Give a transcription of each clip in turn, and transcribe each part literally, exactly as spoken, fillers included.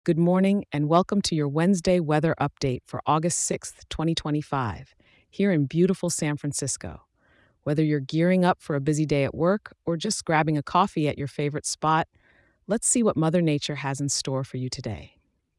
Good morning and welcome to your Wednesday weather update for August sixth, twenty twenty-five, here in beautiful San Francisco. Whether you're gearing up for a busy day at work or just grabbing a coffee at your favorite spot, let's see what Mother Nature has in store for you today.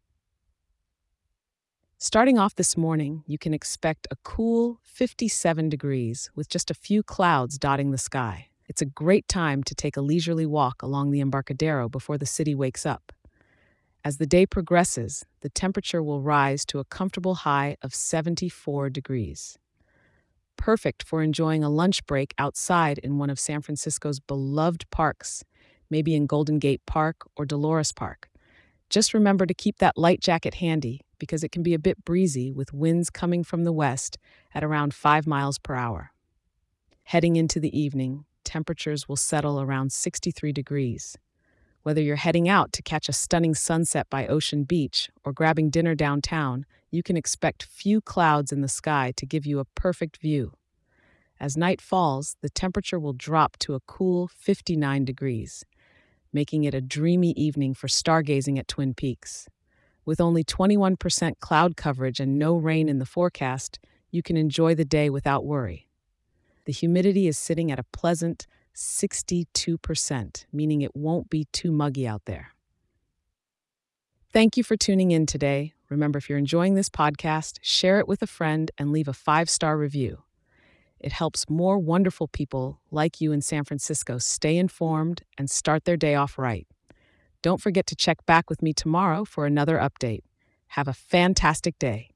Starting off this morning, you can expect a cool fifty-seven degrees with just a few clouds dotting the sky. It's a great time to take a leisurely walk along the Embarcadero before the city wakes up. As the day progresses, the temperature will rise to a comfortable high of seventy-four degrees. Perfect for enjoying a lunch break outside in one of San Francisco's beloved parks, maybe in Golden Gate Park or Dolores Park. Just remember to keep that light jacket handy because it can be a bit breezy with winds coming from the west at around five miles per hour. Heading into the evening, temperatures will settle around sixty-three degrees. Whether you're heading out to catch a stunning sunset by Ocean Beach or grabbing dinner downtown, you can expect few clouds in the sky to give you a perfect view. As night falls, the temperature will drop to a cool fifty-nine degrees, making it a dreamy evening for stargazing at Twin Peaks. With only twenty-one percent cloud coverage and no rain in the forecast, you can enjoy the day without worry. The humidity is sitting at a pleasant sixty-two percent, meaning it won't be too muggy out there. Thank you for tuning in today. Remember, if you're enjoying this podcast, share it with a friend and leave a five-star review. It helps more wonderful people like you in San Francisco stay informed and start their day off right. Don't forget to check back with me tomorrow for another update. Have a fantastic day.